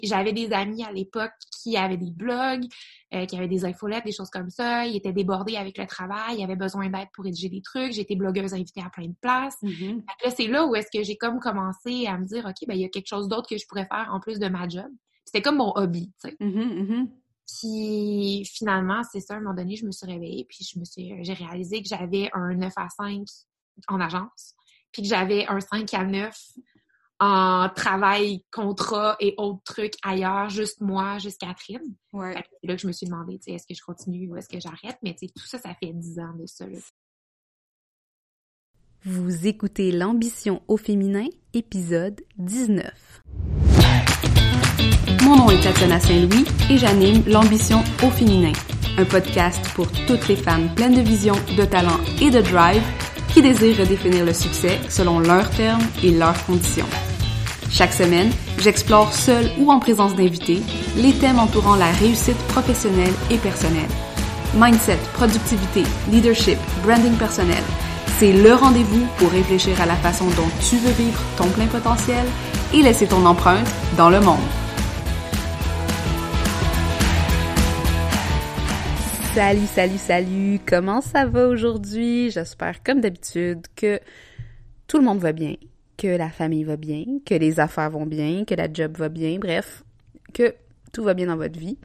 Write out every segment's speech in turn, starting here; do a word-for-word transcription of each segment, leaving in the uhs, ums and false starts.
J'avais des amis à l'époque qui avaient des blogs, euh, qui avaient des infolettes, des choses comme ça. Ils étaient débordés avec le travail, ils avaient besoin d'aide pour rédiger des trucs. J'étais blogueuse invitée à plein de places. Mm-hmm. Fait que là, c'est là où est-ce que j'ai comme commencé à me dire, OK, ben il y a quelque chose d'autre que je pourrais faire en plus de ma job. C'était comme mon hobby, tu sais. Mm-hmm, mm-hmm. Puis finalement, c'est ça, à un moment donné, je me suis réveillée, puis je me suis, j'ai réalisé que j'avais un neuf à cinq en agence, puis que j'avais un cinq à neuf en travail, contrat et autres trucs ailleurs, juste moi, juste Catherine. Ouais. Fait que c'est là que je me suis demandé, tu sais, est-ce que je continue ou est-ce que j'arrête? Mais tu sais, tout ça, ça fait dix ans de ça, là. Vous écoutez l'ambition au féminin, épisode dix-neuf. Mon nom est Tatiana Saint-Louis et j'anime l'ambition au féminin, un podcast pour toutes les femmes pleines de vision, de talent et de drive qui désirent redéfinir le succès selon leurs termes et leurs conditions. Chaque semaine, j'explore seule ou en présence d'invités les thèmes entourant la réussite professionnelle et personnelle. Mindset, productivité, leadership, branding personnel, c'est le rendez-vous pour réfléchir à la façon dont tu veux vivre ton plein potentiel et laisser ton empreinte dans le monde. Salut, salut, salut! Comment ça va aujourd'hui? J'espère, comme d'habitude, que tout le monde va bien, que la famille va bien, que les affaires vont bien, que la job va bien, bref, que tout va bien dans votre vie.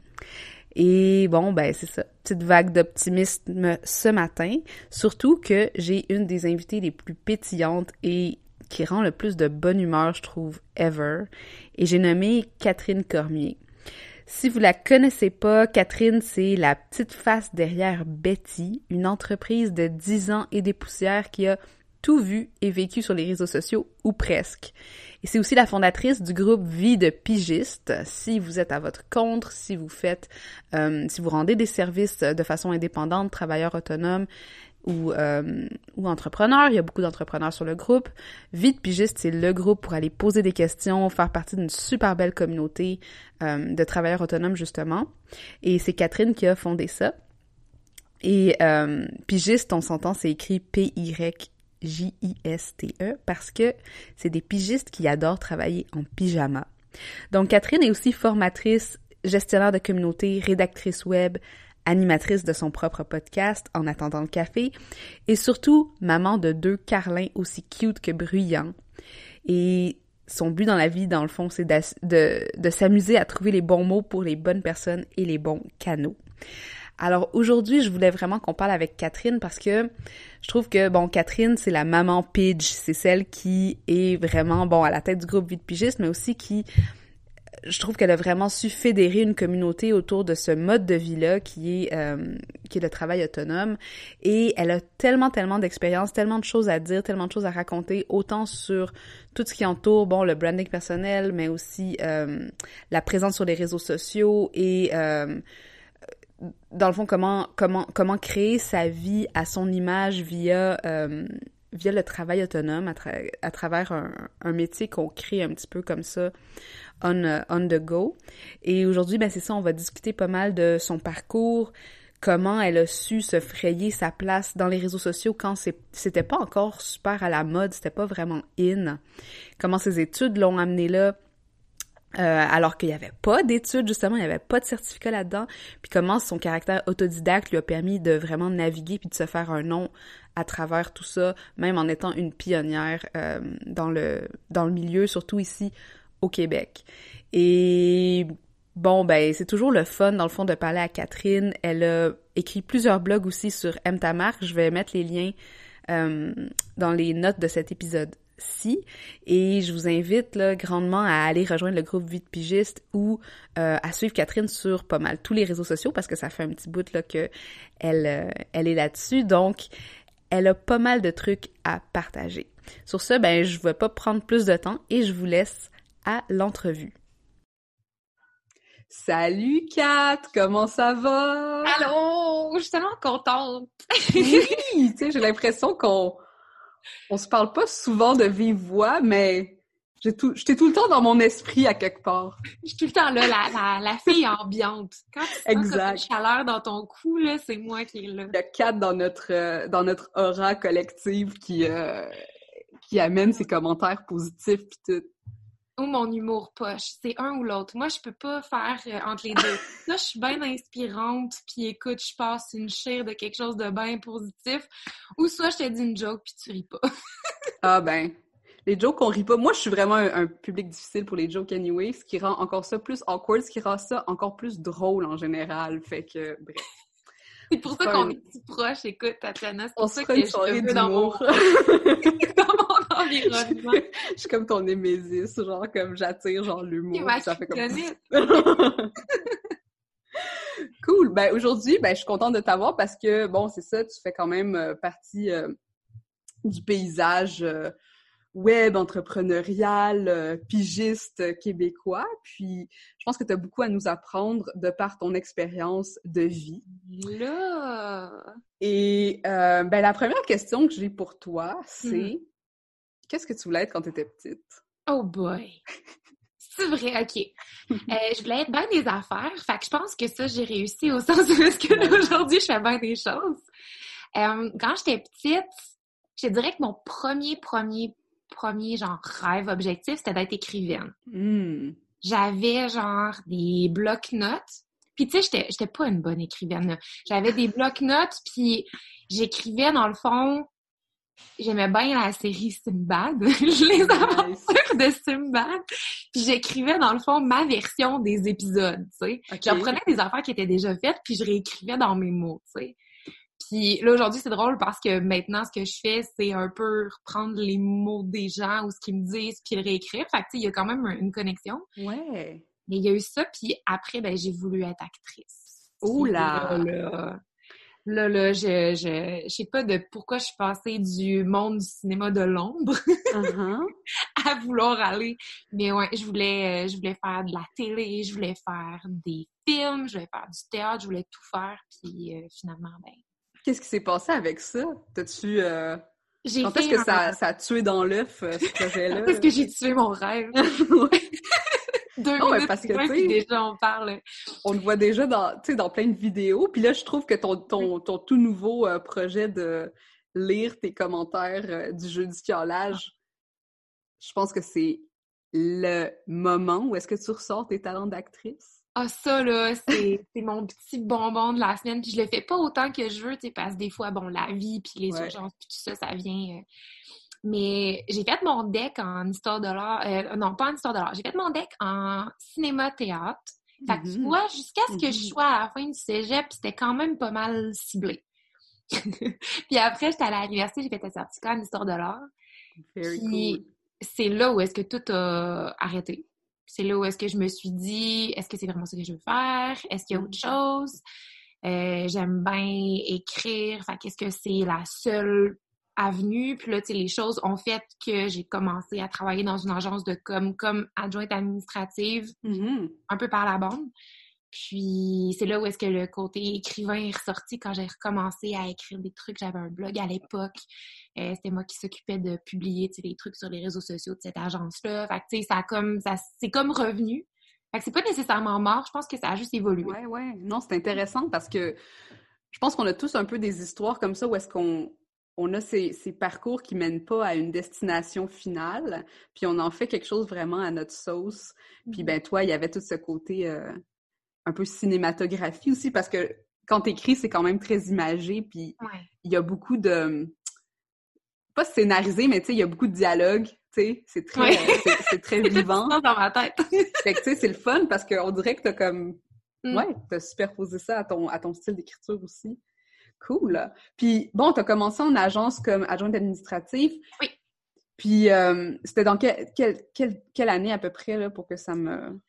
Et bon, ben c'est ça, petite vague d'optimisme ce matin, surtout que j'ai une des invitées les plus pétillantes et qui rend le plus de bonne humeur, je trouve, ever. Et j'ai nommé Catherine Cormier. Si vous la connaissez pas, Catherine, c'est la petite face derrière Betty, une entreprise de dix ans et des poussières qui a tout vu et vécu sur les réseaux sociaux, ou presque. Et c'est aussi la fondatrice du groupe Vie de pigiste. Si vous êtes à votre compte, si vous faites, euh, si vous rendez des services de façon indépendante, travailleurs autonomes ou euh, ou entrepreneurs, il y a beaucoup d'entrepreneurs sur le groupe. Vie de pigiste, c'est le groupe pour aller poser des questions, faire partie d'une super belle communauté euh, de travailleurs autonomes justement. Et c'est Catherine qui a fondé ça. Et euh, pigiste, on s'entend, c'est écrit P Y J I S T E parce que c'est des pigistes qui adorent travailler en pyjama. Donc, Catherine est aussi formatrice, gestionnaire de communauté, rédactrice web, animatrice de son propre podcast En attendant le café et surtout maman de deux carlins aussi cute que bruyants. Et son but dans la vie, dans le fond, c'est de, de, de s'amuser à trouver les bons mots pour les bonnes personnes et les bons canaux. Alors aujourd'hui, je voulais vraiment qu'on parle avec Catherine parce que je trouve que, bon, Catherine, c'est la maman pidge, c'est celle qui est vraiment, bon, à la tête du groupe Vie de pigiste, mais aussi qui, je trouve qu'elle a vraiment su fédérer une communauté autour de ce mode de vie-là qui est euh, qui est le travail autonome. Et elle a tellement, tellement d'expérience, tellement de choses à dire, tellement de choses à raconter, autant sur tout ce qui entoure, bon, le branding personnel, mais aussi euh, la présence sur les réseaux sociaux et... Euh, dans le fond, comment comment comment créer sa vie à son image via euh, via le travail autonome, à, tra- à travers un, un métier qu'on crée un petit peu comme ça on, uh, on the go. Et aujourd'hui, ben c'est ça, on va discuter pas mal de son parcours, comment elle a su se frayer sa place dans les réseaux sociaux quand c'est, c'était pas encore super à la mode, c'était pas vraiment in, comment ses études l'ont amené là, Euh, alors qu'il n'y avait pas d'études, justement, il n'y avait pas de certificat là-dedans, puis comment son caractère autodidacte lui a permis de vraiment naviguer puis de se faire un nom à travers tout ça, même en étant une pionnière euh, dans le dans le milieu, surtout ici au Québec. Et bon, ben c'est toujours le fun, dans le fond, de parler à Catherine. Elle a écrit plusieurs blogs aussi sur Aime ta marque. Je vais mettre les liens euh, dans les notes de cet épisode si et je vous invite là grandement à aller rejoindre le groupe Vie de pigiste ou euh, à suivre Catherine sur pas mal tous les réseaux sociaux parce que ça fait un petit bout là que elle euh, elle est là-dessus, donc elle a pas mal de trucs à partager. Sur ce, ben je vais pas prendre plus de temps et je vous laisse à l'entrevue. Salut Kat, comment ça va? Allô! Je suis tellement contente! Oui! Tu sais, j'ai l'impression qu'on On se parle pas souvent de vive voix, mais j'ai tout, j'étais tout le temps dans mon esprit à quelque part. Je suis tout le temps là, la, la, la fille ambiante. Quand tu sens Exact. une chaleur dans ton cou, là, c'est moi qui est là. Il y a Kat dans notre euh, dans notre aura collective qui euh, qui amène ses commentaires positifs pis tout. ou mon humour poche. C'est un ou l'autre. Moi, je peux pas faire euh, entre les deux. Là, je suis bien inspirante, puis écoute, je passe une chire de quelque chose de bien positif, ou soit je te dis une joke, puis tu ris pas. Ah ben, les jokes, on rit pas. Moi, je suis vraiment un, un public difficile pour les jokes anyway, ce qui rend encore ça plus awkward, ce qui rend ça encore plus drôle en général. Fait que, bref. C'est pour ça C'est qu'on un- est si proches, écoute, Tatiana. C'est On pour se ça fera que une je soirée te veux dans mon, d'humour. dans mon environnement. Je suis comme ton némésis, genre comme j'attire genre C'est l'humour, ma puis ça fait comme... kryptonite. Cool! Ben aujourd'hui, ben je suis contente de t'avoir parce que, bon, c'est ça, tu fais quand même euh, partie euh, du paysage euh, web, entrepreneurial, euh, pigiste euh, québécois. Puis, je pense que tu as beaucoup à nous apprendre de par ton expérience de vie. Là... Et euh, ben la première question que j'ai pour toi, c'est Mhm. qu'est-ce que tu voulais être quand tu étais petite? Oh boy! C'est vrai, OK. Euh, je voulais être bien des affaires. Fait que je pense que ça, j'ai réussi au sens où est-ce que là, aujourd'hui, je fais bien des choses. Euh, quand j'étais petite, je te dirais que mon premier, premier, premier, genre, rêve, objectif, c'était d'être écrivaine. Hmm. J'avais, genre, des blocs-notes. Puis, tu sais, j'étais, j'étais pas une bonne écrivaine, là. J'avais des blocs-notes, puis j'écrivais, dans le fond, j'aimais bien la série Simbad. Je les Nice. aventures de Simbad. Puis j'écrivais, dans le fond, ma version des épisodes, tu sais. Ok. Je reprenais des affaires qui étaient déjà faites, puis je réécrivais dans mes mots, tu sais. Puis là, aujourd'hui, c'est drôle parce que maintenant, ce que je fais, c'est un peu reprendre les mots des gens ou ce qu'ils me disent, puis le réécrire. Fait que, tu sais, il y a quand même une connexion. Ouais. Mais il y a eu ça, puis après, ben, j'ai voulu être actrice. Oh Puis là! Là, là, là, là, je, je, je sais pas de pourquoi je suis passée du monde du cinéma de l'ombre Uh-huh. à vouloir aller. Mais ouais, je voulais, euh, je voulais faire de la télé, je voulais faire des films, je voulais faire du théâtre, je voulais tout faire. Puis euh, finalement, ben, Qu'est-ce qui s'est passé avec ça? T'as-tu... euh, j'ai Quand fait est-ce que un... ça, ça a tué dans l'œuf, euh, ce projet-là? Parce que j'ai tué mon rêve. Deux Non, mais minutes parce plus que, loin, tu puis sais, déjà on parle. on le voit déjà dans, tu sais, dans plein de vidéos. Puis là, je trouve que ton, ton, ton tout nouveau euh, projet de lire tes commentaires euh, du jeu du chiolage, je pense que c'est le moment où est-ce que tu ressors tes talents d'actrice. Ah, ça, là, c'est c'est mon petit bonbon de la semaine. Puis je le fais pas autant que je veux, tu sais, parce que des fois, bon, la vie, puis les Ouais. urgences, puis tout ça, ça vient... euh, Mais j'ai fait mon deck en histoire de l'art. Euh, non, pas en histoire de l'art. J'ai fait mon deck en cinéma-théâtre. Fait que tu Mhm. vois, jusqu'à ce que je Mhm. sois à la fin du cégep, c'était quand même pas mal ciblé. Puis après, j'étais allée à l'université, j'ai fait un certificat en histoire de l'art. Very Puis cool. c'est là où est-ce que tout a arrêté. C'est là où est-ce que je me suis dit, est-ce que c'est vraiment ça que je veux faire? Est-ce qu'il y a autre chose? Euh, j'aime bien écrire. Fait qu'est-ce que c'est la seule avenue? Puis là, tu sais, les choses ont fait que j'ai commencé à travailler dans une agence de com comme adjointe administrative, Mhm. un peu par la bande. Puis c'est là où est-ce que le côté écrivain est ressorti quand j'ai recommencé à écrire des trucs. J'avais un blog à l'époque. Euh, c'était moi qui s'occupais de publier, tu sais, les trucs sur les réseaux sociaux de cette agence-là. Fait que, tu sais, ça a comme, ça, c'est comme revenu. Fait que c'est pas nécessairement mort. Je pense que ça a juste évolué. Ouais, ouais. Non, c'est intéressant parce que je pense qu'on a tous un peu des histoires comme ça où est-ce qu'on on a ces, ces parcours qui mènent pas à une destination finale, puis on en fait quelque chose vraiment à notre sauce. Puis ben toi, il y avait tout ce côté euh, un peu cinématographie aussi, parce que quand t'écris, c'est quand même très imagé, puis Ouais. il y a beaucoup de... pas scénarisé, mais tu sais, il y a beaucoup de dialogue, tu sais, c'est très, Ouais. euh, c'est, c'est très vivant. C'est dans ma tête. Fait que tu sais, c'est le fun parce qu'on dirait que t'as comme... Mm. Ouais, t'as superposé ça à ton, à ton style d'écriture aussi. Cool. Puis, bon, t'as commencé en agence comme adjointe administrative. Oui. Puis, euh, c'était dans quel, quel, quel, quelle année à peu près, là, pour que ça me...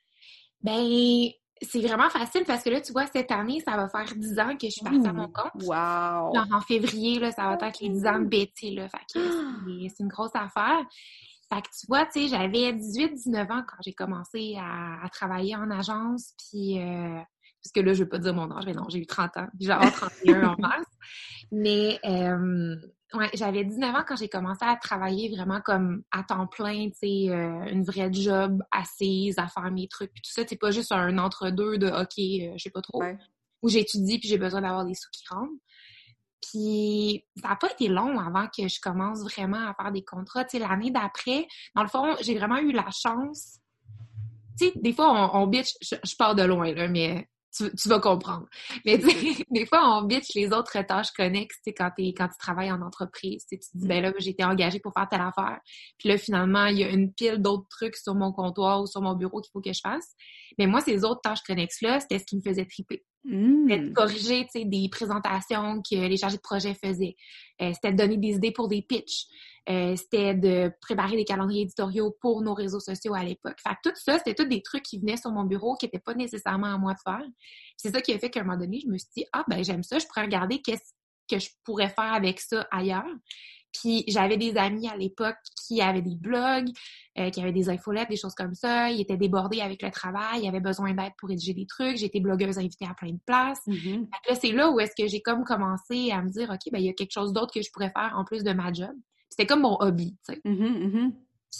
Ben, c'est vraiment facile parce que là, tu vois, cette année, ça va faire dix ans que je suis partie à mon compte. Wow! Genre en février, là, ça va être les dix ans de Betty, là. Fait que c'est, c'est une grosse affaire. Fait que tu vois, tu sais, j'avais dix-huit dix-neuf ans quand j'ai commencé à, à travailler en agence, puis... Euh, parce que là, je veux pas dire mon âge, mais non, j'ai eu trente ans, puis j'ai avoir trente et un en mars. Mais, euh, ouais, j'avais dix-neuf ans quand j'ai commencé à travailler vraiment comme à temps plein, tu sais, euh, une vraie job assise, à faire mes trucs, puis tout ça. C'est pas juste un entre-deux de « OK, euh, je sais pas trop », Ouais. où j'étudie puis j'ai besoin d'avoir des sous qui rentrent. Puis, ça n'a pas été long avant que je commence vraiment à faire des contrats. Tu sais, l'année d'après, dans le fond, j'ai vraiment eu la chance. Tu sais, des fois, on, on bitch, je, je pars de loin, là, mais tu, tu vas comprendre. Mais tu sais, des fois, on bitch les autres tâches connexes, tu sais, quand, t'es, quand tu travailles en entreprise. Tu sais, tu te dis, ben là, j'ai été engagée pour faire telle affaire. Puis là, finalement, il y a une pile d'autres trucs sur mon comptoir ou sur mon bureau qu'il faut que je fasse. Mais moi, ces autres tâches connexes-là, c'était ce qui me faisait triper. Mm. C'était de corriger, tu sais, des présentations que les chargés de projet faisaient. Euh, c'était de donner des idées pour des pitchs. Euh, c'était de préparer des calendriers éditoriaux pour nos réseaux sociaux à l'époque. Fait que tout ça, c'était tous des trucs qui venaient sur mon bureau qui n'étaient pas nécessairement à moi de faire. Puis c'est ça qui a fait qu'à un moment donné, je me suis dit, ah, ben j'aime ça, je pourrais regarder qu'est-ce que je pourrais faire avec ça ailleurs. Puis j'avais des amis à l'époque qui avaient des blogs, euh, qui avaient des infolettes, des choses comme ça. Ils étaient débordés avec le travail, ils avaient besoin d'aide pour rédiger des trucs. J'étais blogueuse invitée à plein de places. Mm-hmm. Fait que là, c'est là où est-ce que j'ai comme commencé à me dire, OK, ben il y a quelque chose d'autre que je pourrais faire en plus de ma job. C'était comme mon hobby, tu sais. Mm-hmm, mm-hmm.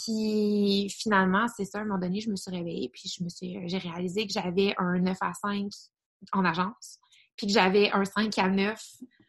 Puis finalement, c'est ça, à un moment donné, je me suis réveillée, puis je me suis, j'ai réalisé que j'avais un neuf à cinq en agence, puis que j'avais un cinq à neuf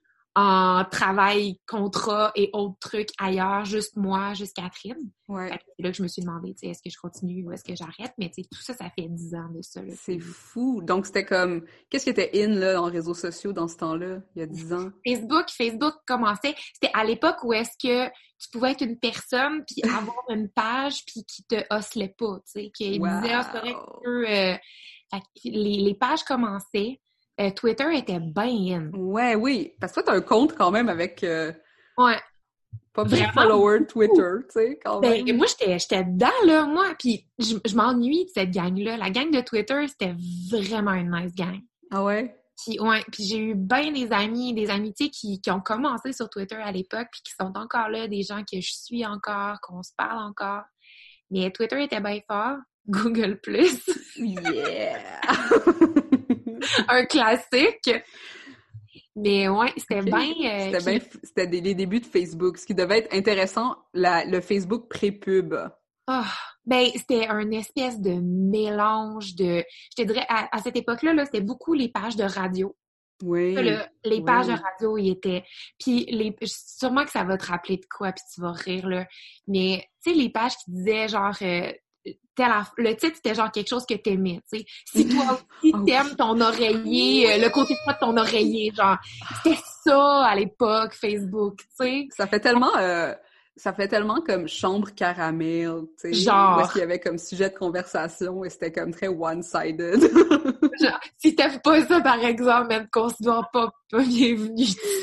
en travail, contrat et autres trucs ailleurs, juste moi, juste Catherine. Ouais. Fait que c'est là que je me suis demandé, tu sais, est-ce que je continue ou est-ce que j'arrête? Mais tu sais, tout ça, ça fait dix ans de ça. Là, c'est fou. Donc, c'était comme... Qu'est-ce qui était in, là, en réseaux sociaux dans ce temps-là, il y a dix ans? Facebook, Facebook commençait. C'était à l'époque où est-ce que tu pouvais être une personne puis avoir une page puis qui te oscillait pas, tu sais, qui Wow. disait, ah, c'est vrai que tu peux... Euh... Fait que les, les pages commençaient. Euh, Twitter était bien in. Ouais, oui. Parce que toi, t'as un compte quand même avec... Euh... Ouais. Pas bien follower Twitter, tu sais, quand même. Ben, moi, j'étais, j'étais dedans, là, moi, puis je, je m'ennuie de cette gang-là. La gang de Twitter, c'était vraiment une nice gang. Ah ouais? Puis, ouais, puis j'ai eu bien des amis, des amitiés qui, qui ont commencé sur Twitter à l'époque, puis qui sont encore là, des gens que je suis encore, qu'on se parle encore. Mais Twitter était bien fort. Google plus. Yeah! Un classique. Mais ouais, c'était okay. bien... Euh, c'était qui... bien... C'était des, les débuts de Facebook, ce qui devait être intéressant, la, le Facebook pré-pub. Oh, ben, c'était un espèce de mélange de... Je te dirais, à, à cette époque-là, là, c'était beaucoup les pages de radio. Oui. Le, les oui. pages de radio, ils étaient... Puis, les, sûrement que ça va te rappeler de quoi, puis tu vas rire, là. Mais, tu sais, les pages qui disaient, genre... Euh, le titre, c'était genre quelque chose que t'aimais, tu sais. Si toi aussi oh, t'aimes ton oreiller, oui. euh, le côté de ton oreiller, genre, c'était ça à l'époque, Facebook, tu sais. Ça fait tellement... Euh... Ça fait tellement comme chambre caramel, tu sais. Genre. Où est-ce qu'il y avait comme sujet de conversation et c'était comme très one-sided. Genre, si t'aimes pas ça, par exemple, même considère pas, pas bienvenue.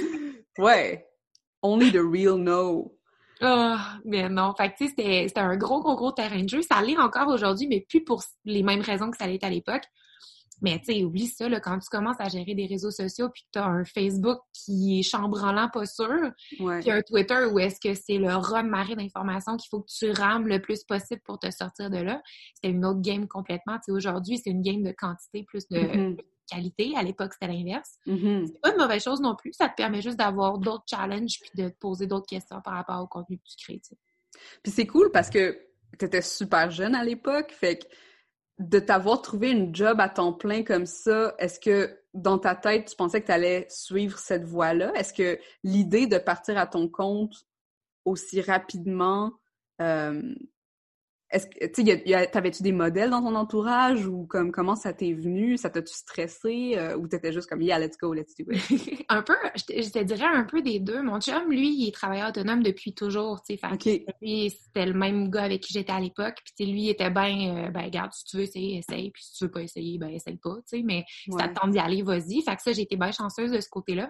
Ouais. Only the real know. Oh, mais non. Fait que, tu sais, c'était, c'était un gros, gros, gros terrain de jeu. Ça l'est encore aujourd'hui, mais plus pour les mêmes raisons que ça l'était à l'époque. Mais, tu sais, oublie ça, là, quand tu commences à gérer des réseaux sociaux puis que t'as un Facebook qui est chambranlant, pas sûr, ouais. puis un Twitter où est-ce que c'est le raz-de-marée d'informations qu'il faut que tu rames le plus possible pour te sortir de là, c'était une autre game complètement. Tu sais, aujourd'hui, c'est une game de quantité plus de mm-hmm. qualité. À l'époque, c'était l'inverse. Mm-hmm. C'est pas une mauvaise chose non plus. Ça te permet juste d'avoir d'autres challenges puis de te poser d'autres questions par rapport au contenu que tu crées, tu sais. Puis c'est cool parce que t'étais super jeune à l'époque, fait que de t'avoir trouvé une job à temps plein comme ça, est-ce que dans ta tête, tu pensais que tu allais suivre cette voie-là? Est-ce que l'idée de partir à ton compte aussi rapidement, euh, est-ce que, tu sais, t'avais-tu des modèles dans ton entourage ou comme comment ça t'est venu? Ça t'a-tu stressé euh, ou t'étais juste comme « Yeah, let's go, let's do it ». Un peu, je te, je te dirais un peu des deux. Mon chum, lui, il est travailleur autonome depuis toujours, tu sais. Fait okay. que lui, c'était le même gars avec qui j'étais à l'époque. Puis tu sais, lui, il était bien, euh, ben regarde, si tu veux essayer, essaye. Puis si tu veux pas essayer, ben essaye pas, tu sais. Mais si ouais. ça te tente d'y aller, vas-y. Fait que ça, j'ai été bien chanceuse de ce côté-là.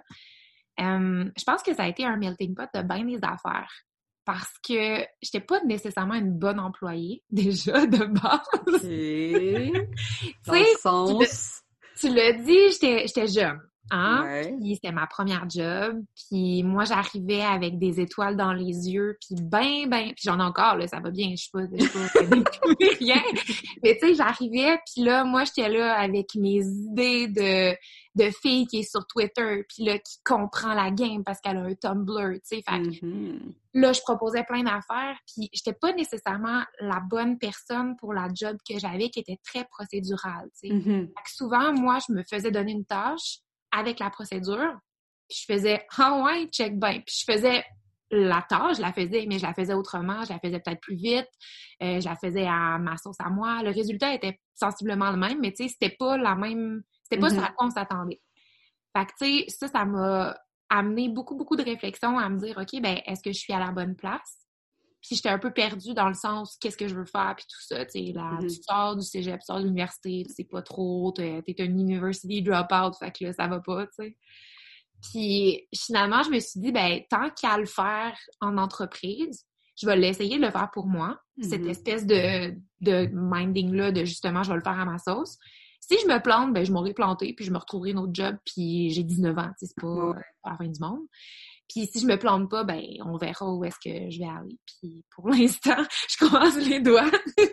Um, je pense que ça a été un melting pot de bien des affaires. Parce que j'étais pas nécessairement une bonne employée, déjà, de base. OK. Dans le sens... Tu l'as dit, j'étais, j'étais jeune. Hein? Ouais. Puis c'était ma première job. Puis moi, j'arrivais avec des étoiles dans les yeux. Puis ben, ben... Puis j'en ai encore, là, ça va bien. Je suis pas... Je suis pas rien. Mais tu sais, j'arrivais. Puis là, moi, j'étais là avec mes idées de... de fille qui est sur Twitter, puis là, qui comprend la game parce qu'elle a un Tumblr, tu sais. Fait mm-hmm. là, je proposais plein d'affaires, puis j'étais pas nécessairement la bonne personne pour la job que j'avais, qui était très procédurale, tu sais. Mm-hmm. Fait que souvent, moi, je me faisais donner une tâche avec la procédure, Puis je faisais « Ah ouais, check bien ». Puis je faisais la tâche, je la faisais, mais je la faisais autrement, je la faisais peut-être plus vite, euh, je la faisais à ma sauce à moi. Le résultat était sensiblement le même, mais tu sais, c'était pas la même, c'était pas mm-hmm. sur à quoi on s'attendait. Fait que tu sais, ça, ça m'a amené beaucoup, beaucoup de réflexion à me dire « OK, ben est-ce que je suis à la bonne place? » Puis j'étais un peu perdue dans le sens qu'est-ce que je veux faire, puis tout ça, tu sais, là, mm-hmm. tu sors du cégep, tu sors de l'université, tu sais pas trop, t'es, t'es un university dropout, fait que là, ça va pas, tu sais. Puis finalement, je me suis dit, ben tant qu'à le faire en entreprise, je vais l'essayer de le faire pour moi, mm-hmm. cette espèce de, de minding-là, de justement, je vais le faire à ma sauce. Si je me plante, ben je m'aurai planté, puis je me retrouverai un autre job, puis j'ai dix-neuf ans, tu sais, c'est pas, ouais. pas la fin du monde. Puis si je me plante pas, ben on verra où est-ce que je vais aller. Puis pour l'instant, je commence les doigts.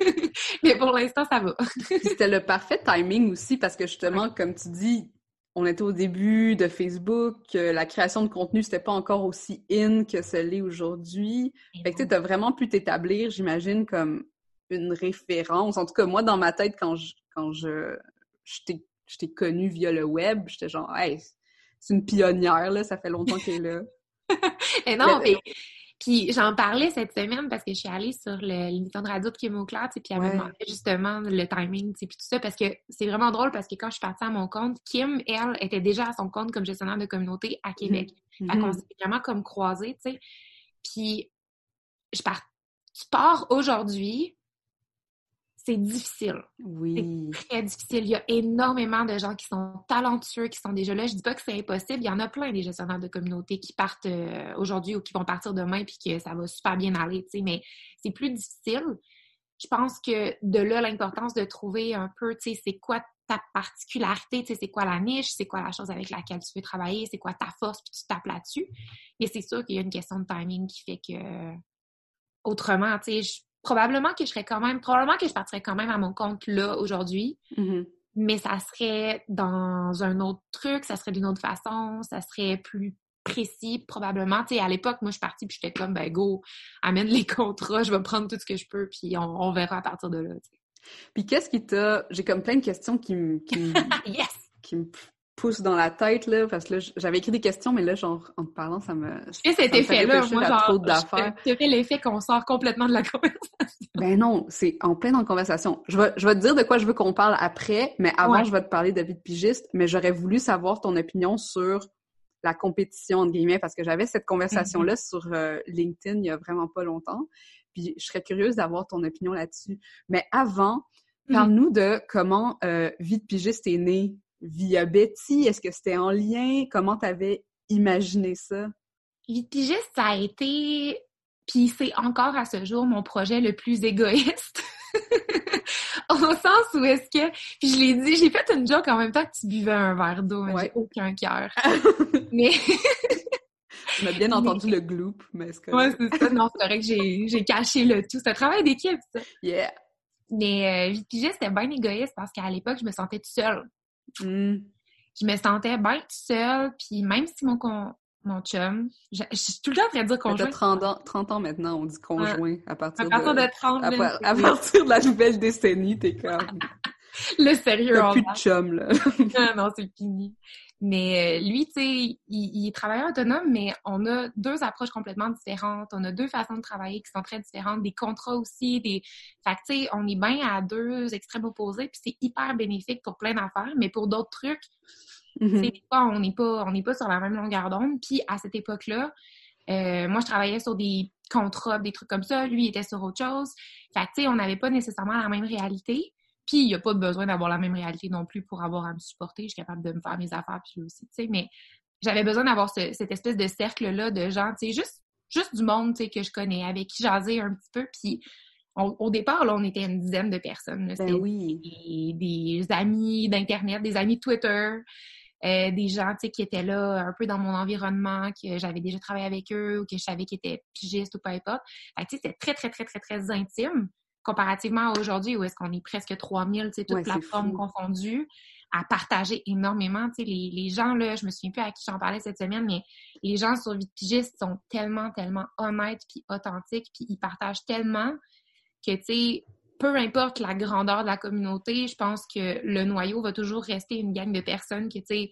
Mais pour l'instant, ça va. C'était le parfait timing aussi parce que justement, ouais. comme tu dis, on était au début de Facebook, la création de contenu, c'était pas encore aussi in que ce l'est aujourd'hui. Et fait que tu sais, t'as vraiment pu t'établir, j'imagine, comme une référence. En tout cas, moi, dans ma tête, quand je quand je, je t'ai je t'ai connue via le web, j'étais genre, hey, c'est une pionnière, là, ça fait longtemps qu'elle est là. Et non, mais puis j'en parlais cette semaine parce que je suis allée sur le, l'émission de radio de Kim Auclair, tu sais, puis elle ouais. me demandait justement le timing, tu sais, puis tout ça, parce que c'est vraiment drôle parce que quand je suis partie à mon compte, Kim, elle, était déjà à son compte comme gestionnaire de communauté à Québec. Mm-hmm. Fait qu'on s'est vraiment comme croisés, tu sais. Puis je pars, tu pars aujourd'hui, c'est difficile. Oui. C'est très difficile. Il y a énormément de gens qui sont talentueux, qui sont déjà là. Je dis pas que c'est impossible. Il y en a plein des gestionnaires de communauté qui partent euh, aujourd'hui ou qui vont partir demain puis que ça va super bien aller, tu sais, mais c'est plus difficile. Je pense que de là, l'importance de trouver un peu, tu sais, c'est quoi ta particularité, tu sais, c'est quoi la niche, c'est quoi la chose avec laquelle tu veux travailler, c'est quoi ta force, puis tu tapes là-dessus. Mais c'est sûr qu'il y a une question de timing qui fait que, autrement, tu sais, je probablement que je serais quand même, probablement que je partirais quand même à mon compte là, aujourd'hui, mm-hmm. mais ça serait dans un autre truc, ça serait d'une autre façon, ça serait plus précis, probablement. Tu sais, à l'époque, moi, je suis partie puis j'étais comme, ben go, amène les contrats, je vais prendre tout ce que je peux puis on, on verra à partir de là, tu sais. Puis qu'est-ce qui t'a... J'ai comme plein de questions qui me... Qui me... yes! Qui me poussent dans la tête, là, parce que là, j'avais écrit des questions, mais là, genre, en te parlant, ça me... Je fais cet effet-là, moi, genre, trop d'affaires. je fais l'effet qu'on sort complètement de la conversation. Ben non, c'est en plein dans la conversation. Je vais, je vais te dire de quoi je veux qu'on parle après, mais avant, ouais. je vais te parler de vie de pigiste, mais j'aurais voulu savoir ton opinion sur la compétition, entre guillemets, parce que j'avais cette conversation-là mm-hmm. sur euh, LinkedIn il y a vraiment pas longtemps, puis je serais curieuse d'avoir ton opinion là-dessus. Mais avant, mm-hmm. parle-nous de comment euh, Vie de pigiste est née. Via Betty, est-ce que c'était en lien? Comment t'avais imaginé ça? Vie de pigiste, ça a été... Puis c'est encore à ce jour mon projet le plus égoïste. Au sens où est-ce que... Puis je l'ai dit, j'ai fait une joke en même temps que tu buvais un verre d'eau, mais ouais. j'ai aucun cœur. mais... On a bien entendu mais... le gloop, mais c'est correct. Ouais, c'est ça. Non, c'est correct, j'ai, j'ai caché le tout. C'est un travail d'équipe, ça. Yeah! Mais euh, Vie de pigiste, c'était bien égoïste parce qu'à l'époque, je me sentais toute seule. Mm. Je me sentais bien toute seule, puis même si mon con... mon chum, je, je suis tout le temps en train de dire conjoint. T'as trente ans, trente ans maintenant, on dit conjoint à partir, à partir de, de trente à, à, à partir de la nouvelle décennie, t'es comme... Le sérieux. T'as plus de chum, là. non, non, c'est fini. Mais euh, lui, tu sais, il, il est travailleur autonome, mais on a deux approches complètement différentes. On a deux façons de travailler qui sont très différentes. Des contrats aussi, des... Fait que, tu sais, on est bien à deux extrêmes opposés, puis c'est hyper bénéfique pour plein d'affaires, mais pour d'autres trucs, mm-hmm. tu sais, on n'est pas, on n'est pas sur la même longueur d'onde. Puis à cette époque-là, euh, moi, je travaillais sur des contrats, des trucs comme ça. Lui, il était sur autre chose. Fait que, tu sais, on n'avait pas nécessairement la même réalité. Puis, il n'y a pas besoin d'avoir la même réalité non plus pour avoir à me supporter. Je suis capable de me faire mes affaires, puis aussi, tu sais. Mais j'avais besoin d'avoir ce, cette espèce de cercle-là de gens, tu sais, juste, juste du monde, tu sais, que je connais, avec qui jaser un petit peu. Puis, on, au départ, là, on était une dizaine de personnes. Là. Ben oui. Des, des amis d'Internet, des amis de Twitter, euh, des gens, tu sais, qui étaient là un peu dans mon environnement, que j'avais déjà travaillé avec eux ou que je savais qu'ils étaient pigistes ou peu importe. Fait que, tu sais, c'était très, très, très, très, très intime. Comparativement à aujourd'hui, où est-ce qu'on est presque trois mille, tu sais, toutes ouais, plateformes confondues, à partager énormément, tu sais, les, les gens, là, je me souviens plus à qui j'en parlais cette semaine, mais les gens sur Vie de pigiste sont tellement, tellement honnêtes puis authentiques, puis ils partagent tellement que, tu sais, peu importe la grandeur de la communauté, je pense que le noyau va toujours rester une gang de personnes que, tu sais,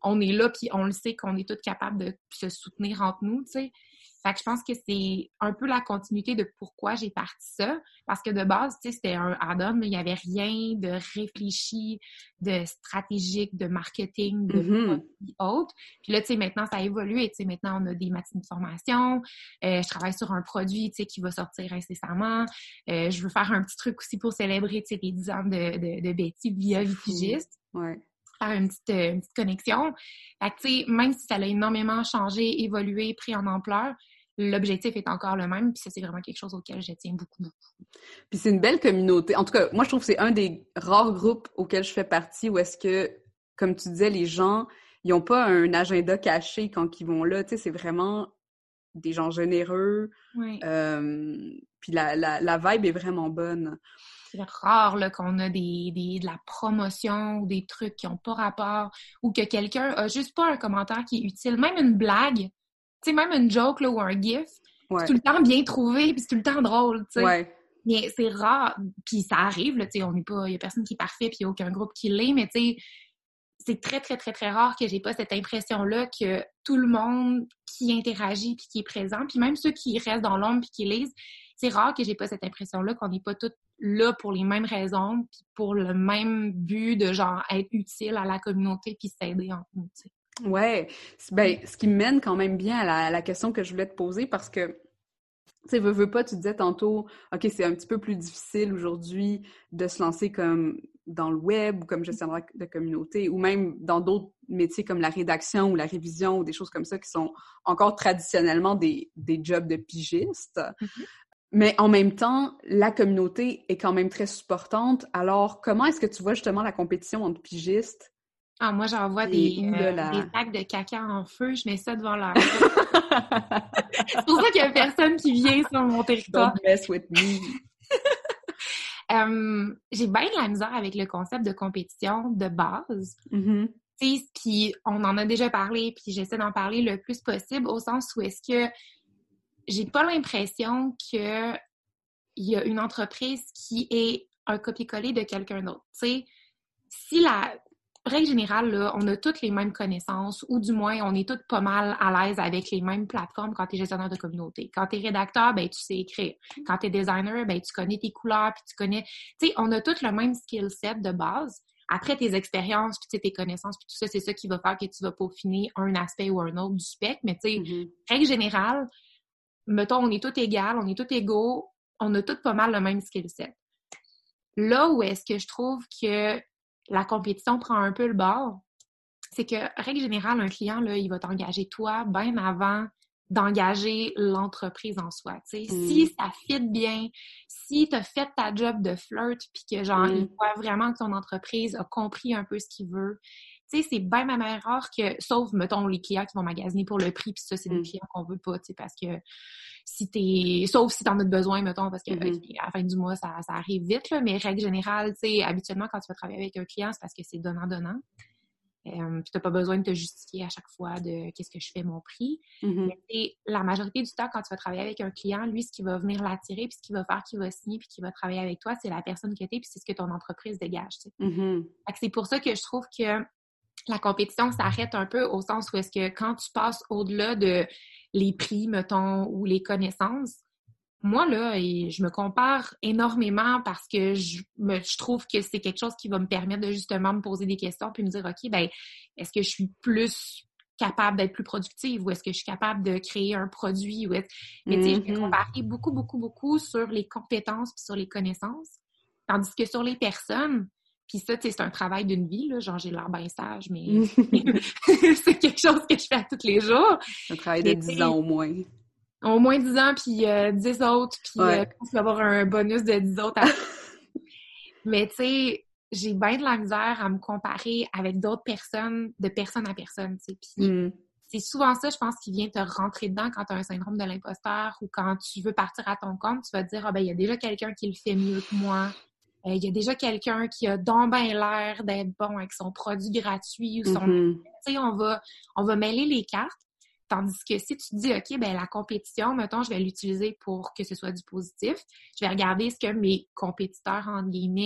on est là, puis on le sait qu'on est tous capables de se soutenir entre nous, tu sais. Fait que je pense que c'est un peu la continuité de pourquoi j'ai parti ça. Parce que de base, tu sais, c'était un add-on, mais il n'y avait rien de réfléchi, de stratégique, de marketing, de Mm-hmm. autre. Puis là, tu sais, maintenant, ça a évolué. Tu sais, maintenant, on a des matinées de formation. Euh, je travaille sur un produit, tu sais, qui va sortir incessamment. Euh, je veux faire un petit truc aussi pour célébrer, tu sais, les dix ans de, de, de Betty via Vitigiste. Ouais. Faire une petite, une petite connexion. Fait que, tu sais, même si ça a énormément changé, évolué, pris en ampleur, l'objectif est encore le même, puis ça, c'est vraiment quelque chose auquel je tiens beaucoup, beaucoup. Puis c'est une belle communauté. En tout cas, moi, je trouve que c'est un des rares groupes auxquels je fais partie où est-ce que, comme tu disais, les gens, ils n'ont pas un agenda caché quand ils vont là. Tu sais, c'est vraiment des gens généreux. Oui. Euh, puis la, la, la vibe est vraiment bonne. C'est rare là, qu'on a des, des, de la promotion ou des trucs qui n'ont pas rapport ou que quelqu'un a juste pas un commentaire qui est utile. Même une blague, tu sais, même une joke là, ou un gif, Ouais. c'est tout le temps bien trouvé puis c'est tout le temps drôle, tu sais. Ouais. Mais c'est rare, puis ça arrive, là, tu sais, on n'est pas, il y a personne qui est parfait puis il n'y a aucun groupe qui l'est, mais tu sais, c'est très, très, très, très rare que j'ai pas cette impression-là que tout le monde qui interagit puis qui est présent, puis même ceux qui restent dans l'ombre puis qui lisent, c'est rare que j'ai pas cette impression-là qu'on n'est pas tous là pour les mêmes raisons puis pour le même but de genre être utile à la communauté puis s'aider entre nous, tu sais. Ouais. Ben, ce qui me mène quand même bien à la, à la question que je voulais te poser parce que, tu sais, veux, veux pas, tu disais tantôt, OK, c'est un petit peu plus difficile aujourd'hui de se lancer comme dans le web ou comme gestionnaire de communauté ou même dans d'autres métiers comme la rédaction ou la révision ou des choses comme ça qui sont encore traditionnellement des, des jobs de pigistes. Mm-hmm. Mais en même temps, la communauté est quand même très supportante. Alors, comment est-ce que tu vois justement la compétition entre pigistes? Ah, moi, j'envoie des, où, là, euh, la... des sacs de caca en feu, je mets ça devant leur... C'est pour ça qu'il y a personne qui vient sur mon territoire. Don't mess with me. um, j'ai bien de la misère avec le concept de compétition de base. Mm-hmm. Tu sais, puis on en a déjà parlé, puis j'essaie d'en parler le plus possible, au sens où est-ce que j'ai pas l'impression qu'il y a une entreprise qui est un copier-coller de quelqu'un d'autre. Tu sais, si la... Règle générale, là, on a toutes les mêmes connaissances, ou du moins, on est toutes pas mal à l'aise avec les mêmes plateformes quand tu es gestionnaire de communauté. Quand tu es rédacteur, ben tu sais écrire. Quand tu es designer, ben tu connais tes couleurs, puis tu connais... Tu sais, on a tous le même skill set de base. Après, tes expériences, puis tes connaissances, puis tout ça, c'est ça qui va faire que tu vas peaufiner un aspect ou un autre du spectre. Mais tu sais, mm-hmm. Règle générale, mettons, on est tous égales, on est tous égaux, on a tous pas mal le même skill set. Là où est-ce que je trouve que la compétition prend un peu le bord, c'est que, règle générale, un client, là, il va t'engager toi bien avant d'engager l'entreprise en soi. Tu sais, mm. Si ça fit bien, si tu as fait ta job de flirt puis que, genre, mm. il voit vraiment que ton entreprise a compris un peu ce qu'il veut, tu sais, c'est bien même rare que, sauf, mettons, les clients qui vont magasiner pour le prix, puis ça, c'est mm. des clients qu'on veut pas, tu sais, parce que si t'es... Sauf si t'en as besoin, mettons, parce que mm-hmm. okay, à la fin du mois, ça, ça arrive vite, là, mais règle générale, tu sais, habituellement, quand tu vas travailler avec un client, c'est parce que c'est donnant-donnant. Euh, puis t'as pas besoin de te justifier à chaque fois de qu'est-ce que je fais mon prix. Mm-hmm. Mais t'sais, la majorité du temps, quand tu vas travailler avec un client, lui, ce qui va venir l'attirer, puis ce qu'il va faire, qu'il va signer, puis qu'il va travailler avec toi, c'est la personne que t'es, puis c'est ce que ton entreprise dégage, tu sais. Mm-hmm. Fait que c'est pour ça que je trouve que la compétition s'arrête un peu au sens où est-ce que quand tu passes au-delà de les prix, mettons, ou les connaissances, moi, là, je me compare énormément parce que je, me, je trouve que c'est quelque chose qui va me permettre de justement me poser des questions puis me dire, OK, ben est-ce que je suis plus capable d'être plus productive ou est-ce que je suis capable de créer un produit? Ou est-ce... Mais tu sais, mm-hmm. je vais comparer beaucoup, beaucoup, beaucoup sur les compétences puis sur les connaissances, tandis que sur les personnes, puis ça, tu sais, c'est un travail d'une vie, là, genre j'ai l'air bien sage, mais c'est quelque chose que je fais à tous les jours. Un travail de dix ans au moins. Au moins dix ans, puis euh, dix autres, puis ouais. euh, tu vas avoir un bonus de dix autres. À... mais tu sais, j'ai bien de la misère à me comparer avec d'autres personnes, de personne à personne, tu sais. Puis mm. c'est souvent ça, je pense, qui vient te rentrer dedans quand tu as un syndrome de l'imposteur ou quand tu veux partir à ton compte, tu vas te dire, ah ben il y a déjà quelqu'un qui le fait mieux que moi. Il euh, y a déjà quelqu'un qui a donc ben l'air d'être bon avec son produit gratuit ou son... Mm-hmm. Tu sais, on va, on va mêler les cartes. Tandis que si tu te dis, OK, ben la compétition, mettons, je vais l'utiliser pour que ce soit du positif. Je vais regarder ce que mes compétiteurs, entre guillemets,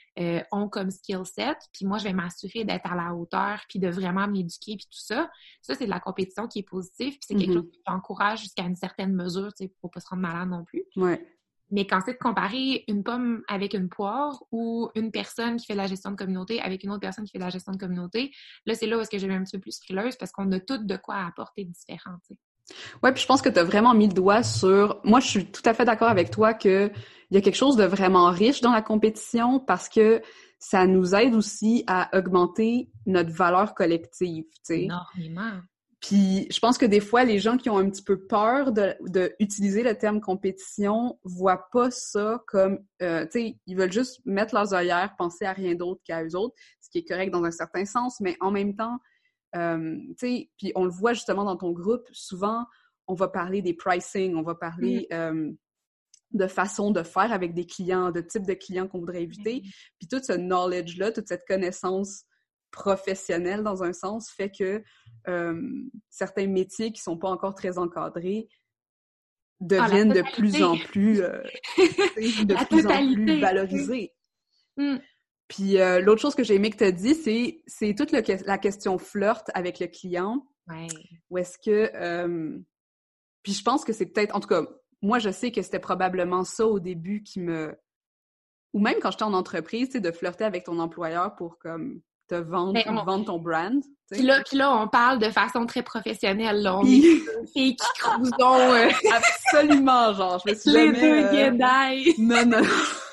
euh, ont comme skill set, puis moi, je vais m'assurer d'être à la hauteur, puis de vraiment m'éduquer, puis tout ça. Ça, c'est de la compétition qui est positive, puis c'est quelque Mm-hmm. chose qui j'encourage jusqu'à une certaine mesure, tu sais, pour pas se rendre malade non plus. Ouais. Mais quand c'est de comparer une pomme avec une poire ou une personne qui fait de la gestion de communauté avec une autre personne qui fait de la gestion de communauté, là, c'est là où est-ce que je vais un petit peu plus frileuse parce qu'on a toutes de quoi apporter de différent, tu sais. Ouais, puis je pense que tu as vraiment mis le doigt sur... Moi, je suis tout à fait d'accord avec toi que il y a quelque chose de vraiment riche dans la compétition parce que ça nous aide aussi à augmenter notre valeur collective, tu sais. Énormément. Puis je pense que des fois, les gens qui ont un petit peu peur de, de utiliser le terme compétition voient pas ça comme... Euh, tu sais, ils veulent juste mettre leurs œillères, penser à rien d'autre qu'à eux autres, ce qui est correct dans un certain sens, mais en même temps... Euh, tu sais, puis on le voit justement dans ton groupe, souvent, on va parler des pricing, on va parler mm. euh, de façon de faire avec des clients, de type de clients qu'on voudrait éviter. Mm. Puis tout ce knowledge-là, toute cette connaissance professionnelle, dans un sens, fait que euh, certains métiers qui sont pas encore très encadrés deviennent ah, de plus en plus, euh, de plus en plus valorisés. Mm. Puis euh, l'autre chose que j'ai aimé que tu as dit, c'est, c'est toute le, la question flirt avec le client. Ouais. Où est-ce que... Euh, puis je pense que c'est peut-être... En tout cas, moi, je sais que c'était probablement ça au début qui me... Ou même quand j'étais en entreprise, tu sais, de flirter avec ton employeur pour comme te vendre, ben, on... vendre ton brand. Puis là, puis là, on parle de façon très professionnelle. Là. On puis... est des filles qui cruisons. Euh... Absolument, genre. Je me suis Les jamais... deux euh... guédailles. Non, non.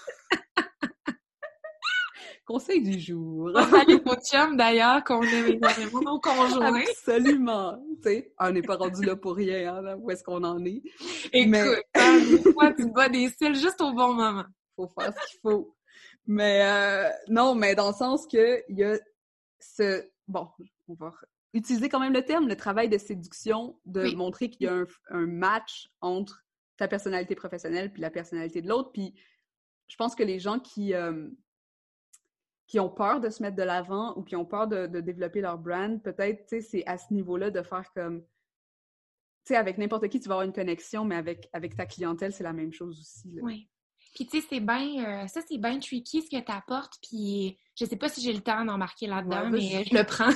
Conseil du jour. On salue nos chums, d'ailleurs, qu'on aime énormément nos conjoints. Absolument. Tu sais, on n'est pas rendu là pour rien, hein, là, où est-ce qu'on en est. Écoute, mais... hein, des fois, tu te bats des cils juste au bon moment. Faut faire ce qu'il faut. Mais euh, non, mais dans le sens que il y a ce... Bon, on va utiliser quand même le terme, le travail de séduction, de oui. montrer qu'il y a un, un match entre ta personnalité professionnelle puis la personnalité de l'autre. Puis je pense que les gens qui... Euh, qui ont peur de se mettre de l'avant ou qui ont peur de, de développer leur brand, peut-être, tu sais, c'est à ce niveau-là de faire comme... Tu sais, avec n'importe qui, tu vas avoir une connexion, mais avec, avec ta clientèle, c'est la même chose aussi. Là. Oui. Puis, tu sais, c'est bien... Euh, ça, c'est bien tricky, ce que tu apportes, puis je sais pas si j'ai le temps d'embarquer là-dedans, ouais, mais je le prends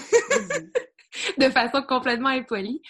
de façon complètement impolie.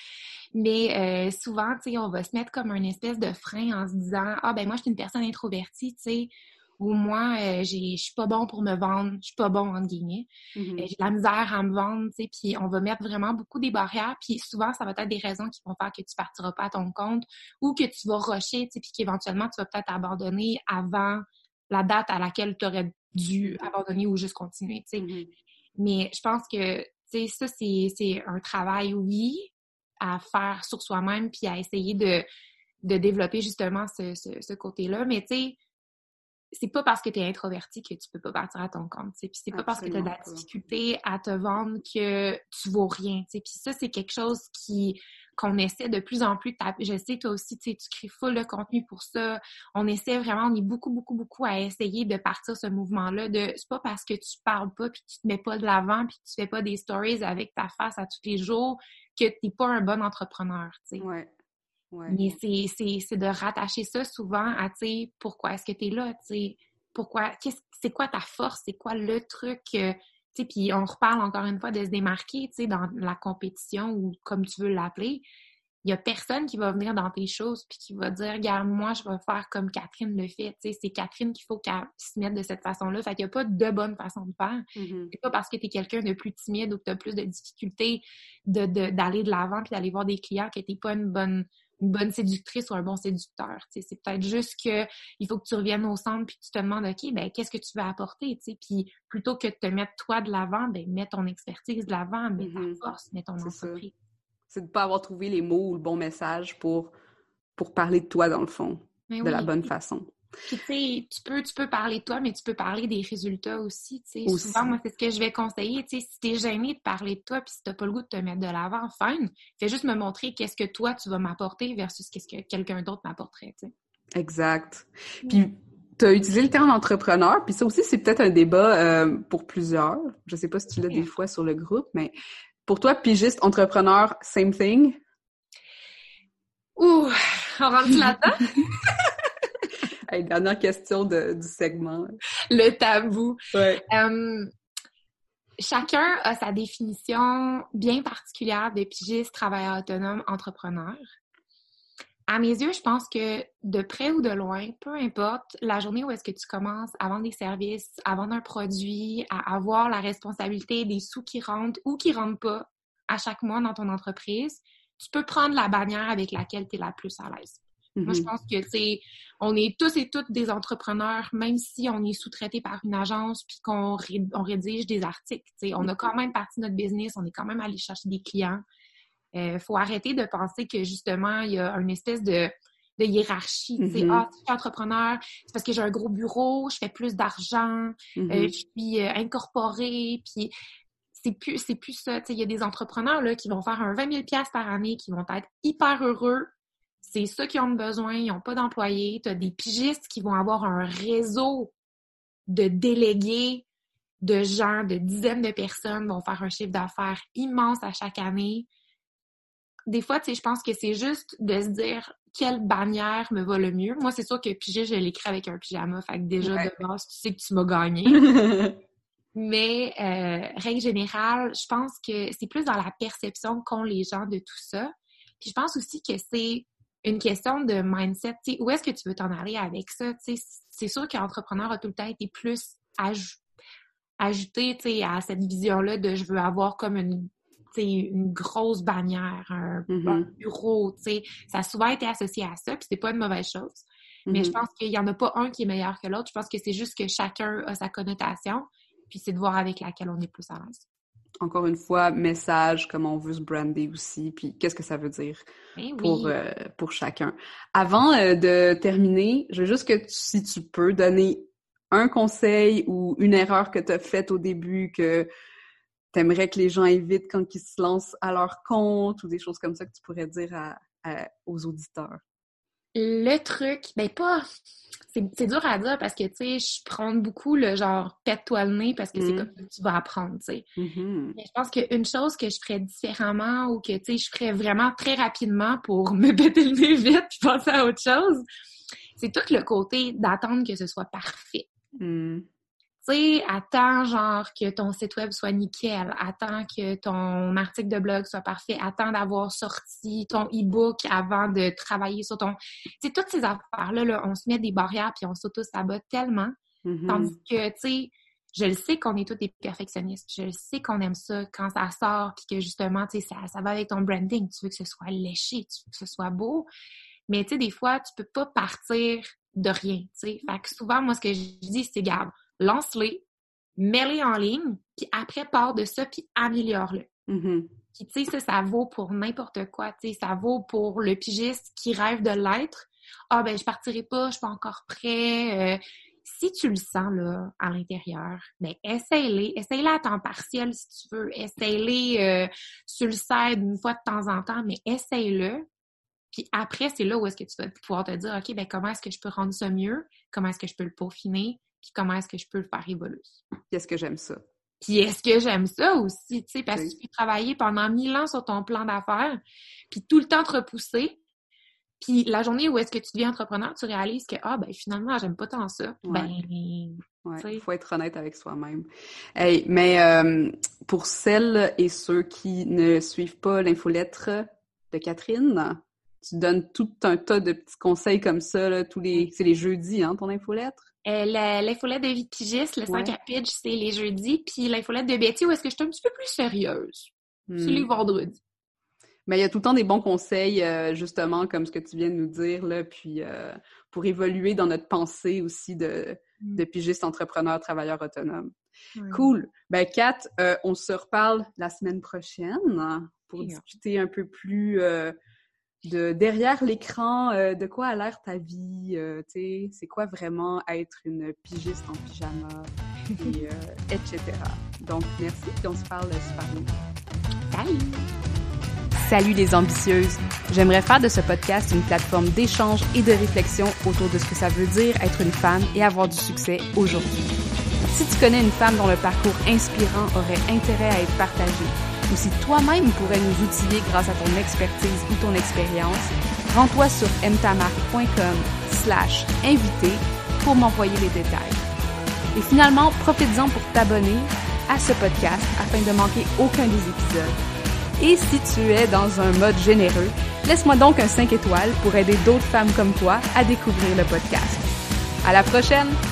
Mais euh, souvent, tu sais, on va se mettre comme un espèce de frein en se disant « Ah, ben moi, je suis une personne introvertie, tu sais. » Ou moi, euh, j'ai, je suis pas bon pour me vendre, je suis pas bon, entre guillemets. Mm-hmm. Euh, j'ai de la misère à me vendre, tu sais, puis on va mettre vraiment beaucoup des barrières, puis souvent, ça va être des raisons qui vont faire que tu partiras pas à ton compte ou que tu vas rusher, tu sais, puis qu'éventuellement, tu vas peut-être abandonner avant la date à laquelle tu aurais dû abandonner ou juste continuer, tu sais. Mm-hmm. Mais je pense que, tu sais, ça, c'est, c'est un travail, oui, à faire sur soi-même, puis à essayer de, de développer justement ce, ce, ce côté-là, mais tu sais, c'est pas parce que tu es introverti que tu peux pas partir à ton compte, tu sais. Puis c'est pas Absolument parce que tu as de la difficulté à te vendre que tu vaux rien, tu sais. Puis ça, c'est quelque chose qui qu'on essaie de plus en plus de taper. Je sais, toi aussi, tu sais, tu crées full de contenu pour ça. On essaie vraiment, on est beaucoup, beaucoup, beaucoup à essayer de partir ce mouvement-là de c'est pas parce que tu parles pas puis tu te mets pas de l'avant puis tu fais pas des stories avec ta face à tous les jours que t'es pas un bon entrepreneur, tu sais. Ouais. Ouais. Mais c'est, c'est, c'est de rattacher ça souvent à, tu sais, pourquoi est-ce que tu es là, tu sais, pourquoi, qu'est-ce, c'est quoi ta force, c'est quoi le truc, euh, tu sais, puis on reparle encore une fois de se démarquer, tu sais, dans la compétition ou comme tu veux l'appeler, il y a personne qui va venir dans tes choses puis qui va dire, regarde, moi, je vais faire comme Catherine le fait, tu sais, c'est Catherine qu'il faut qu'elle se mette de cette façon-là, fait qu'il n'y a pas de bonne façon de faire. Mm-hmm. C'est pas parce que tu es quelqu'un de plus timide ou que tu as plus de difficultés de, de, d'aller de l'avant puis d'aller voir des clients que tu n'es pas une bonne une bonne séductrice ou un bon séducteur, tu sais, c'est peut-être juste que il faut que tu reviennes au centre puis que tu te demandes, OK, ben qu'est-ce que tu veux apporter, tu sais, puis plutôt que de te mettre toi de l'avant, ben mets ton expertise de l'avant, mets mm-hmm. ta force, mets ton c'est entreprise. Ça. C'est de pas avoir trouvé les mots ou le bon message pour, pour parler de toi, dans le fond, mais de oui. la bonne façon. Puis, tu sais, tu peux, tu peux parler de toi, mais tu peux parler des résultats aussi, tu sais. Souvent, moi, c'est ce que je vais conseiller, tu sais, si t'es gêné de parler de toi puis si t'as pas le goût de te mettre de l'avant, fine, fais juste me montrer qu'est-ce que toi, tu vas m'apporter versus qu'est-ce que quelqu'un d'autre m'apporterait, tu sais. Exact. Puis, tu as utilisé le terme entrepreneur, puis ça aussi, c'est peut-être un débat euh, pour plusieurs. Je sais pas si tu l'as des fois sur le groupe, mais pour toi, pigiste, entrepreneur, same thing? Ouh, on rentre là-dedans? Hey, dernière question de, du segment. Le tabou. Ouais. Euh, chacun a sa définition bien particulière de pigiste, travailleur autonome, entrepreneur. À mes yeux, je pense que de près ou de loin, peu importe, la journée où est-ce que tu commences à vendre des services, à vendre un produit, à avoir la responsabilité des sous qui rentrent ou qui rentrent pas à chaque mois dans ton entreprise, tu peux prendre la bannière avec laquelle tu es la plus à l'aise. Mm-hmm. Moi, je pense que, tu sais, on est tous et toutes des entrepreneurs, même si on est sous-traité par une agence puis qu'on ré- on rédige des articles. Tu sais, on a quand même parti de notre business, on est quand même allé chercher des clients. Il euh, faut arrêter de penser que, justement, il y a une espèce de, de hiérarchie. Tu sais, mm-hmm. ah, si je suis entrepreneur, c'est parce que j'ai un gros bureau, je fais plus d'argent, mm-hmm. euh, je suis euh, incorporée, puis c'est plus, c'est plus ça. Tu sais, il y a des entrepreneurs là, qui vont faire un vingt mille dollars par année, qui vont être hyper heureux. C'est ceux qui ont besoin, ils n'ont pas d'employés. Tu as des pigistes qui vont avoir un réseau de délégués, de gens, de dizaines de personnes, vont faire un chiffre d'affaires immense à chaque année. Des fois, tu sais, je pense que c'est juste de se dire quelle bannière me va le mieux. Moi, c'est sûr que pigiste, je l'écris avec un pyjama. Fait que déjà, ouais. de base, tu sais que tu m'as gagné. Mais, euh, règle générale, je pense que c'est plus dans la perception qu'ont les gens de tout ça. Puis je pense aussi que c'est une question de mindset. Tu sais, où est-ce que tu veux t'en aller avec ça? Tu sais, c'est sûr qu'entrepreneur a tout le temps été plus aj- ajouté, tu sais, à cette vision-là de je veux avoir comme une, tu sais, une grosse bannière, un, mm-hmm. un bureau, tu sais. Ça a souvent été associé à ça, puis c'est pas une mauvaise chose. Mm-hmm. Mais je pense qu'il y en a pas un qui est meilleur que l'autre. Je pense que c'est juste que chacun a sa connotation, puis c'est de voir avec laquelle on est plus à l'aise. Encore une fois, message, comment on veut se brander aussi, puis qu'est-ce que ça veut dire oui. pour, euh, pour chacun. Avant euh, de terminer, je veux juste que tu, si tu peux donner un conseil ou une erreur que tu as faite au début que tu aimerais que les gens évitent quand ils se lancent à leur compte ou des choses comme ça que tu pourrais dire à, à, aux auditeurs. Le truc, ben pas... C'est, c'est dur à dire parce que, tu sais, je prends beaucoup le genre « pète-toi le nez » parce que mm. c'est comme ça que tu vas apprendre, tu sais. Mm-hmm. Mais je pense qu'une chose que je ferais différemment ou que, tu sais, je ferais vraiment très rapidement pour me péter le nez vite puis passer à autre chose, c'est tout le côté d'attendre que ce soit parfait. Mm. Tu sais, attends genre que ton site web soit nickel, attends que ton article de blog soit parfait, attends d'avoir sorti ton e-book avant de travailler sur ton... Tu sais, toutes ces affaires-là, là, on se met des barrières puis on s'auto-sabote tellement. Mm-hmm. Tandis que, tu sais, je le sais qu'on est tous des perfectionnistes, je le sais qu'on aime ça quand ça sort puis que justement, tu sais, ça, ça va avec ton branding, tu veux que ce soit léché, tu veux que ce soit beau. Mais, tu sais, des fois, tu peux pas partir de rien, tu sais. Fait que souvent, moi, ce que je dis, c'est, garde, lance-les, mets-les en ligne, puis après, pars de ça, puis améliore-le. Mm-hmm. Puis, tu sais, ça, ça vaut pour n'importe quoi, tu sais, ça vaut pour le pigiste qui rêve de l'être. Ah, ben, je partirai pas, je suis pas encore prêt. Euh, si tu le sens, là, à l'intérieur, ben, essaye-les. Essaye-les à temps partiel, si tu veux. Essaye-les euh, sur le side une fois de temps en temps, mais essaye-le. Puis après, c'est là où est-ce que tu vas pouvoir te dire, OK, ben, comment est-ce que je peux rendre ça mieux? Comment est-ce que je peux le peaufiner? Puis comment est-ce que je peux le faire évoluer? Puis est-ce que j'aime ça? Puis est-ce que j'aime ça aussi, tu sais, parce que tu peux travailler pendant mille ans sur ton plan d'affaires, puis tout le temps te repousser, puis la journée où est-ce que tu deviens entrepreneur, tu réalises que, ah, ben finalement, j'aime pas tant ça. Ouais. Ben, ouais, il faut être honnête avec soi-même. Hey, mais euh, pour celles et ceux qui ne suivent pas l'infolettre de Catherine, tu donnes tout un tas de petits conseils comme ça, là, tous les... C'est les jeudis, hein, ton infolettre? Euh, la, l'infolette de vie de pigiste, le ouais. cinq à pitch, c'est les jeudis. Puis l'infolette de Betty, où est-ce que je suis un petit peu plus sérieuse? Hmm. C'est les vendredis. Mais il y a tout le temps des bons conseils, euh, justement, comme ce que tu viens de nous dire, là, puis euh, pour évoluer dans notre pensée aussi de, hmm. de pigiste, entrepreneur, travailleur autonome. Hmm. Cool! Ben, Kat, euh, on se reparle la semaine prochaine pour yeah. discuter un peu plus... Euh, de derrière l'écran, euh, de quoi a l'air ta vie, euh, tu sais, c'est quoi vraiment être une pigiste en pyjama, et, euh, et cetera. Donc, merci, puis on se parle super bien. Salut! Salut les ambitieuses! J'aimerais faire de ce podcast une plateforme d'échange et de réflexion autour de ce que ça veut dire être une femme et avoir du succès aujourd'hui. Si tu connais une femme dont le parcours inspirant aurait intérêt à être partagé, ou si toi-même pourrais nous outiller grâce à ton expertise ou ton expérience, rends-toi sur mtamarque.com slash invité pour m'envoyer les détails. Et finalement, profite-en pour t'abonner à ce podcast afin de manquer aucun des épisodes. Et si tu es dans un mode généreux, laisse-moi donc un cinq étoiles pour aider d'autres femmes comme toi à découvrir le podcast. À la prochaine!